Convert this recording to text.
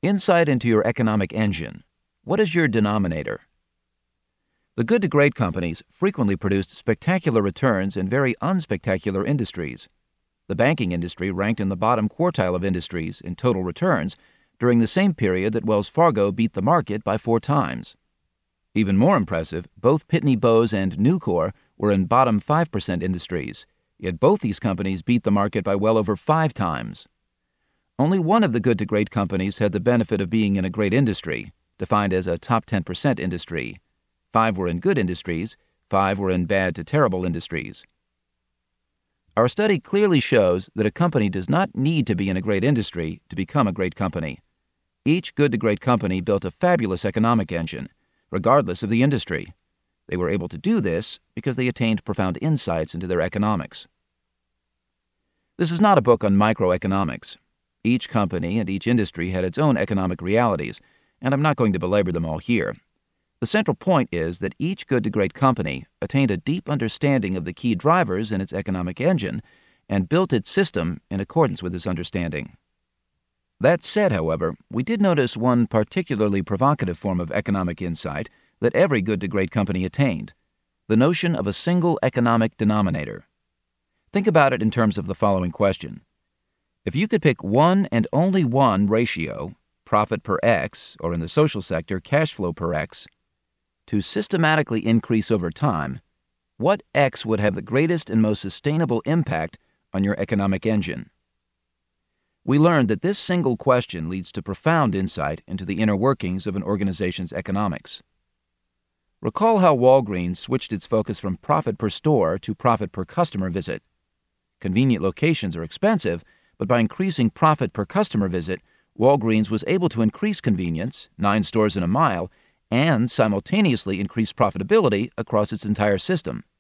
Insight into your economic engine. What is your denominator? The good to great companies frequently produced spectacular returns in very unspectacular industries. The banking industry ranked in the bottom quartile of industries in total returns during the same period that Wells Fargo beat the market by 4 times. Even more impressive, both Pitney Bowes and Nucor were in bottom 5% industries, yet both these companies beat the market by well over 5 times. Only one of the good to great companies had the benefit of being in a great industry, defined as a top 10% industry. 5 were in good industries, 5 were in bad to terrible industries. Our study clearly shows that a company does not need to be in a great industry to become a great company. Each good to great company built a fabulous economic engine, regardless of the industry. They were able to do this because they attained profound insights into their economics. This is not a book on microeconomics. Each company and each industry had its own economic realities, and I'm not going to belabor them all here. The central point is that each good to great company attained a deep understanding of the key drivers in its economic engine and built its system in accordance with this understanding. That said, however, we did notice one particularly provocative form of economic insight that every good to great company attained: the notion of a single economic denominator. Think about it in terms of the following question. If you could pick one and only one ratio, profit per X, or in the social sector, cash flow per X, to systematically increase over time, what X would have the greatest and most sustainable impact on your economic engine? We learned that this single question leads to profound insight into the inner workings of an organization's economics. Recall how Walgreens switched its focus from profit per store to profit per customer visit. Convenient locations are expensive, but by increasing profit per customer visit, Walgreens was able to increase convenience, 9 stores in a mile, and simultaneously increase profitability across its entire system.